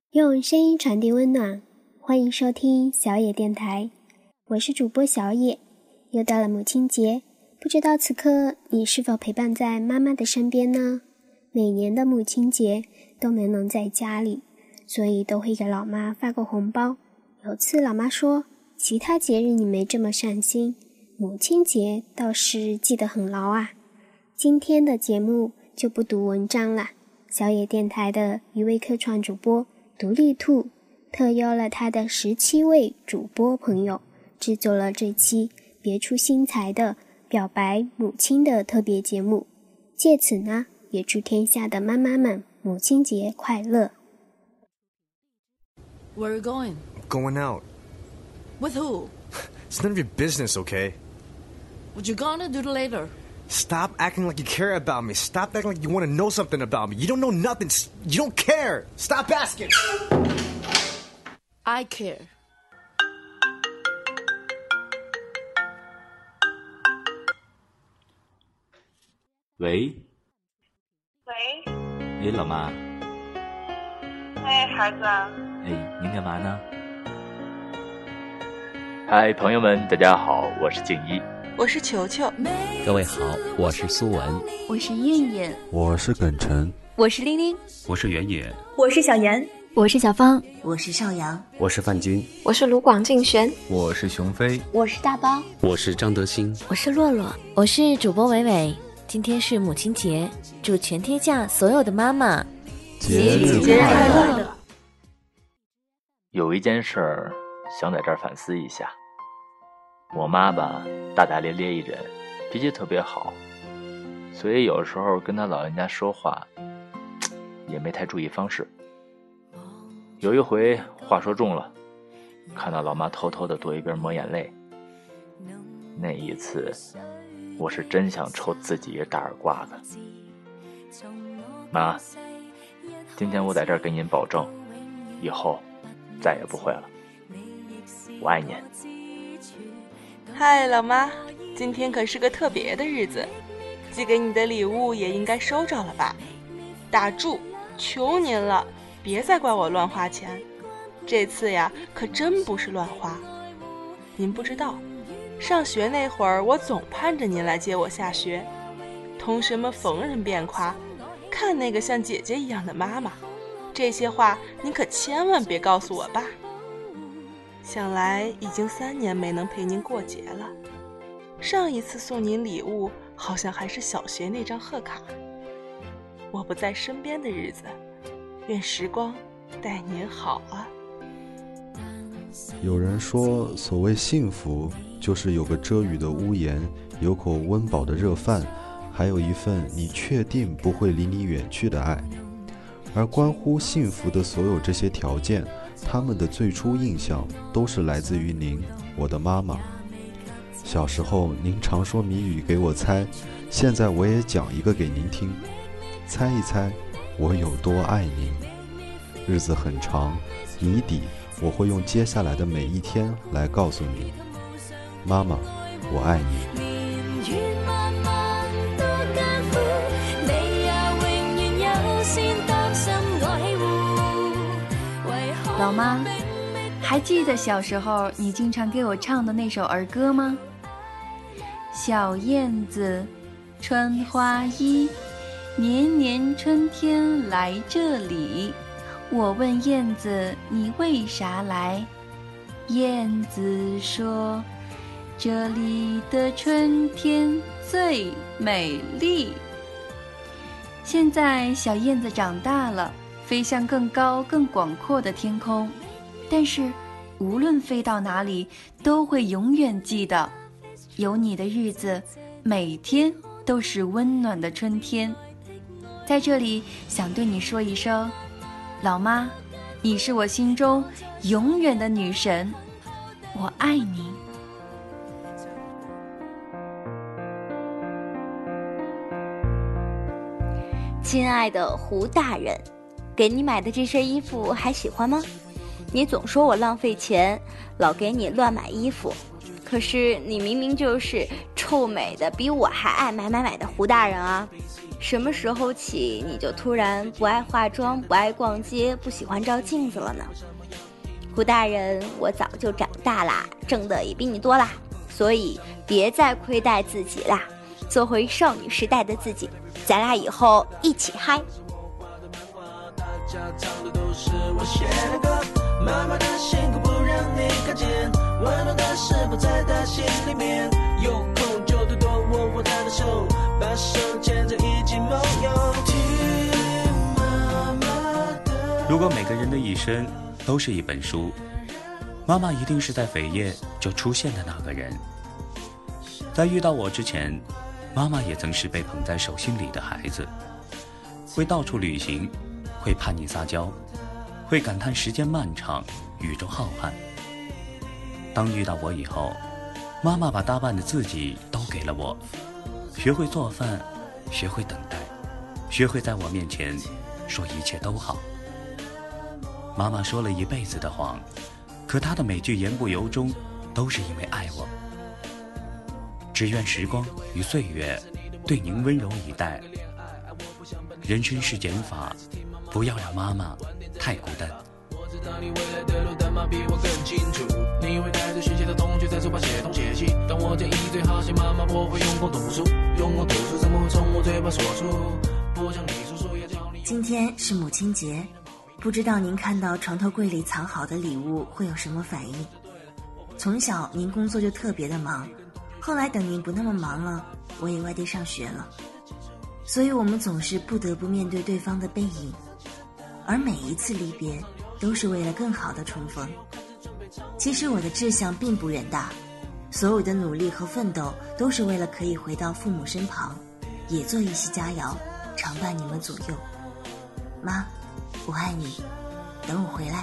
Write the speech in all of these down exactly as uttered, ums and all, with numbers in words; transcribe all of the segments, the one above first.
用声音传递温暖，欢迎收听小野电台，我是主播小野。又到了母亲节，不知道此刻你是否陪伴在妈妈的身边呢？每年的母亲节都没能在家里，所以都会给老妈发个红包。有次老妈说，其他节日你没这么善心，母亲节倒是记得很牢啊。今天的节目就不读文章了，小野电台的一位客串主播独立兔特邀了他的十七位主播朋友，制作了这期别出心裁的表白母亲的特别节目，借此呢也祝天下的妈妈们母亲节快乐。 Where are you going? Going out. With who? It's none of your business, okay? What you gonna do later? Stop acting like you care about me. Stop acting like you want to know something about me. You don't know nothing. You don't care. Stop asking. I care. 喂。 喂。 哎，老妈。 哎，孩子。 哎，您干嘛呢？嗨，朋友们，大家好，我是静一， 我是球球。 各位好，我是苏文， 我是燕燕， 我是耿晨， 我是玲玲， 我是袁野， 我是小妍， 我是小芳， 我是邵阳， 我是范军， 我是卢广敬璇， 我是熊飞， 我是大包， 我是张德兴， 我是洛洛， 我是主播伟伟。今天是母亲节，祝全天下所有的妈妈节日快乐。 有一件事儿想在这儿反思一下。我妈吧，大大咧咧一人，脾气特别好，所以有时候跟她老人家说话也没太注意方式。有一回话说重了，看到老妈偷偷的躲一边抹眼泪，那一次我是真想抽自己一个大耳刮子。妈，今天我在这儿给您保证，以后再也不会了，我爱您。 嗨，老妈，今天可是个特别的日子，寄给你的礼物也应该收着了吧？打住，求您了，别再怪我乱花钱，这次呀可真不是乱花。您不知道，上学那会儿我总盼着您来接我下学，同学们逢人便夸，看那个像姐姐一样的妈妈，这些话您可千万别告诉我爸。想来已经三年没能陪您过节了，上一次送您礼物好像还是小学那张贺卡。我不在身边的日子，愿时光待您好啊。 有人说，所谓幸福就是有个遮雨的屋檐，有口温饱的热饭，还有一份你确定不会离你远去的爱。而关乎幸福的所有这些条件，他们的最初印象都是来自于您，我的妈妈。小时候您常说谜语给我猜，现在我也讲一个给您听，猜一猜我有多爱您。日子很长，谜底我会用接下来的每一天来告诉你。妈妈，我爱你。 老妈，还记得小时候你经常给我唱的那首儿歌吗？小燕子，穿花衣，年年春天来这里。我问燕子你为啥来？燕子说，这里的春天最美丽。现在小燕子长大了，飞向更高更广阔的天空，但是无论飞到哪里，都会永远记得，有你的日子每天都是温暖的春天。在这里想对你说一声，老妈，你是我心中永远的女神，我爱你。 亲爱的胡大人，给你买的这身衣服还喜欢吗？你总说我浪费钱，老给你乱买衣服，可是你明明就是臭美的比我还爱买买买的胡大人啊！ 什么时候起你就突然不爱化妆、不爱逛街、不喜欢照镜子了呢？胡大人，我早就长大啦，挣的也比你多啦，所以别再亏待自己啦，做回少女时代的自己，咱俩以后一起嗨。妈妈的辛苦不让你看见，温暖的是否在她心里面，有空就多多握握她的手，把手牵着一起梦游。 如果每个人的一生都是一本书，妈妈一定是在扉页就出现的那个人。在遇到我之前，妈妈也曾是被捧在手心里的孩子，会到处旅行，会叛逆撒娇，会感叹时间漫长，宇宙浩瀚。当遇到我以后，妈妈把大半的自己都给了我，学会做饭，学会等待，学会在我面前说一切都好。妈妈说了一辈子的谎，可她的每句言不由衷都是因为爱我。只愿时光与岁月对您温柔以待。人生是减法，不要让妈妈太孤单。我知道你未来的路，但妈比我更清楚。你会带着学习的同学在书包写东写西。当我建议最好写妈妈，我会用功读书，用功读书怎么会从我嘴巴说出？不像你叔叔也教你。 今天是母亲节，不知道您看到床头柜里藏好的礼物会有什么反应？从小您工作就特别的忙，后来等您不那么忙了，我也外地上学了，所以我们总是不得不面对对方的背影，而每一次离别都是为了更好的重逢。其实我的志向并不远大，所有的努力和奋斗都是为了可以回到父母身旁，也做一席佳肴，常伴你们左右。妈，我爱你，等我回来。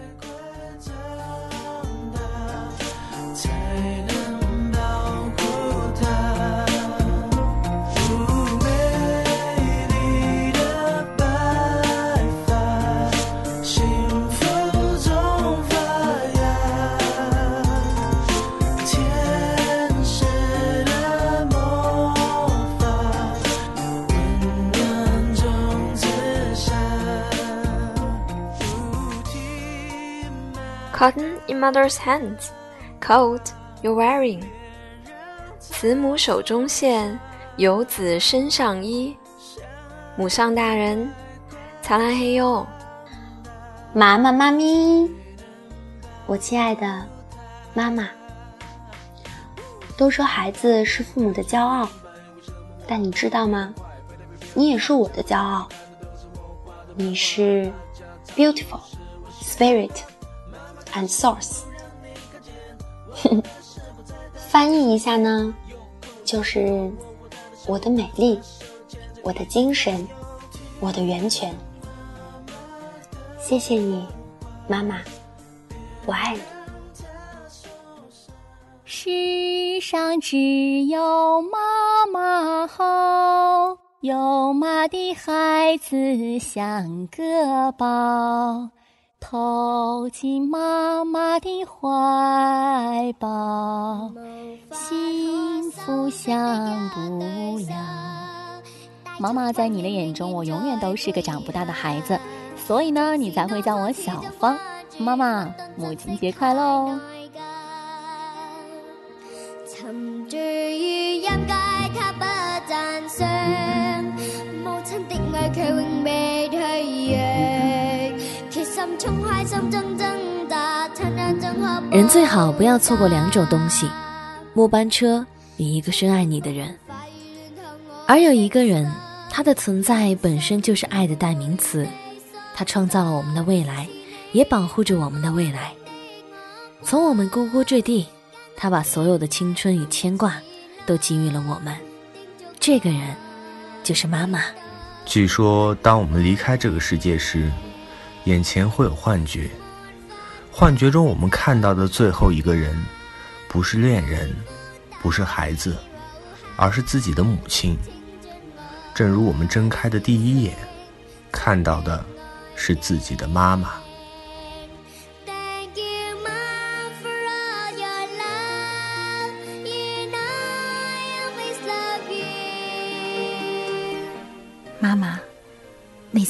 Cotton in mother's hands, coat you're wearing. 慈母手中线，游子身上衣。母上大人，擦拉嘿哟。 妈妈妈咪，我亲爱的妈妈。都说孩子是父母的骄傲，但你知道吗？你也是我的骄傲。你是 beautiful, spirit.And source 翻译一下呢，就是我的美丽，我的精神，我的源泉。谢谢你，妈妈，我爱你。 世上只有妈妈好，有妈的孩子像个宝，投进妈妈的怀抱，幸福享不了。妈妈在你的眼中，我永远都是个长不大的孩子，所以呢，你才会叫我小芳。妈妈，母亲節快樂哦！ 沉醉於音階，他不讚賞，母親的愛卻永未退讓。 人最好不要错过两种东西，末班车与一个深爱你的人。而有一个人，他的存在本身就是爱的代名词，他创造了我们的未来，也保护着我们的未来。从我们呱呱坠地，他把所有的青春与牵挂都给予了我们。这个人就是妈妈。 据说当我们离开这个世界时，眼前会有幻觉，幻觉中我们看到的最后一个人，不是恋人，不是孩子，而是自己的母亲。正如我们睁开的第一眼，看到的是自己的妈妈。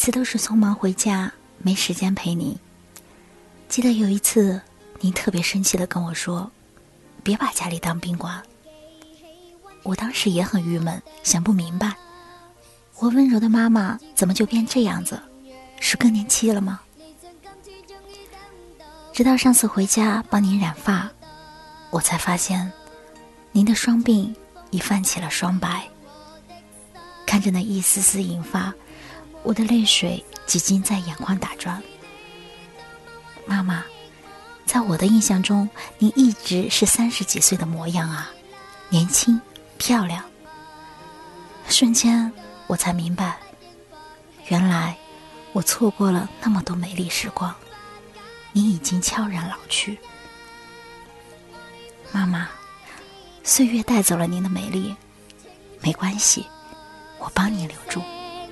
次都是匆忙回家，没时间陪你。记得有一次，您特别生气地跟我说，别把家里当宾馆。我当时也很郁闷，想不明白，我温柔的妈妈怎么就变这样子？是更年期了吗？直到上次回家帮您染发，我才发现您的双鬓已泛起了霜白。看着那一丝丝银发，我的泪水几经在眼眶打转。妈妈，在我的印象中，您一直是三十几岁的模样啊，年轻漂亮。瞬间我才明白，原来我错过了那么多美丽时光，你已经悄然老去。妈妈，岁月带走了您的美丽，没关系，我帮你留住。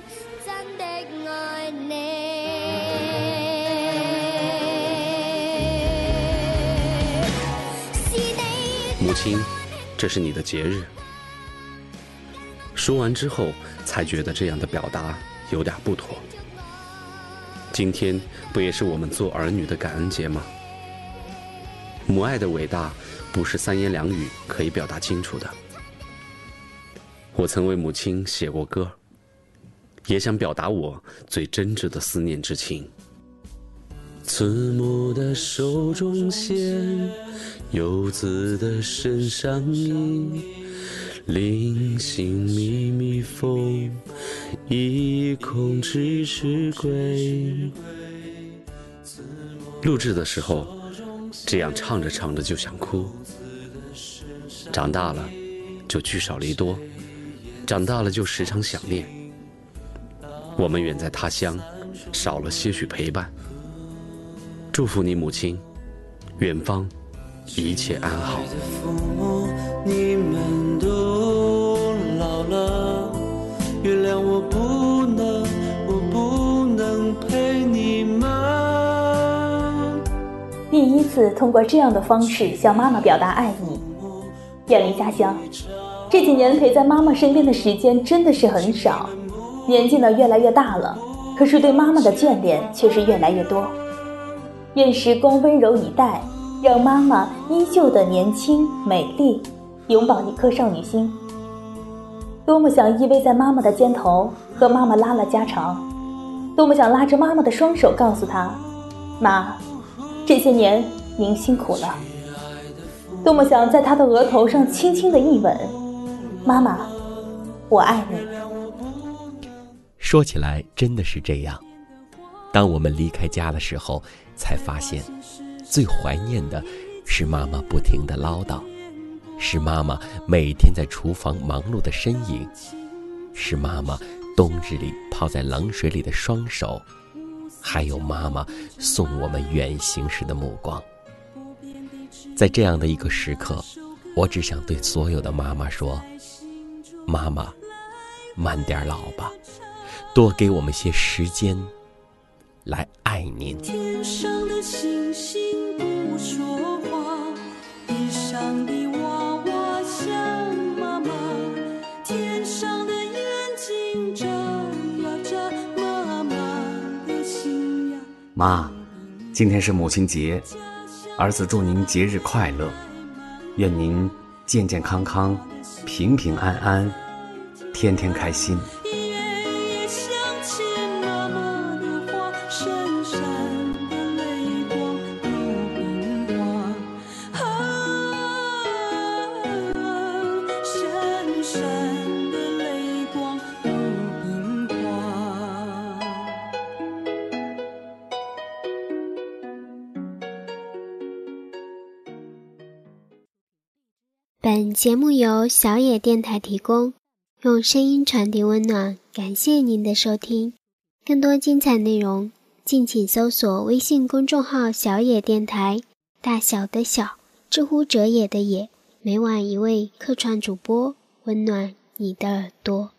母亲，这是你的节日。说完之后，才觉得这样的表达有点不妥。今天不也是我们做儿女的感恩节吗？母爱的伟大，不是三言两语可以表达清楚的。我曾为母亲写过歌，也想表达我最真挚的思念之情。慈母的手中线，游子的身上衣，临行密密缝，一空咫尺归。录制的时候，这样唱着唱着就想哭。长大了，就聚少离多，长大了就时常想念。我们远在他乡，少了些许陪伴。祝福你母亲，远方一切安好。 父母，你们都老了，原谅我不能，我不能陪你们。 第一次通过这样的方式向妈妈表达爱意，远离家乡，这几年陪在妈妈身边的时间真的是很少，年纪呢越来越大了，可是对妈妈的眷恋却是越来越多。愿时光温柔以待，让妈妈依旧的年轻美丽，拥抱一颗少女心。多么想依偎在妈妈的肩头，和妈妈拉拉家常，多么想拉着妈妈的双手告诉她，妈，这些年您辛苦了。多么想在她的额头上轻轻的一吻，妈妈，我爱你。 说起来真的是这样，当我们离开家的时候，才发现最怀念的是妈妈不停的唠叨，是妈妈每天在厨房忙碌的身影，是妈妈冬日里泡在冷水里的双手，还有妈妈送我们远行时的目光。在这样的一个时刻，我只想对所有的妈妈说，妈妈慢点老吧，多给我们些时间来爱您。 天上的星星不说话，地上的娃娃想妈妈，天上的眼睛照耀着妈妈的心呀。 妈，今天是母亲节，儿子祝您节日快乐，愿您健健康康，平平安安，天天开心。 本节目由小野电台提供，用声音传递温暖，感谢您的收听。更多精彩内容，敬请搜索微信公众号小野电台，大小的小，知乎者也的也，每晚一位客串主播，温暖你的耳朵。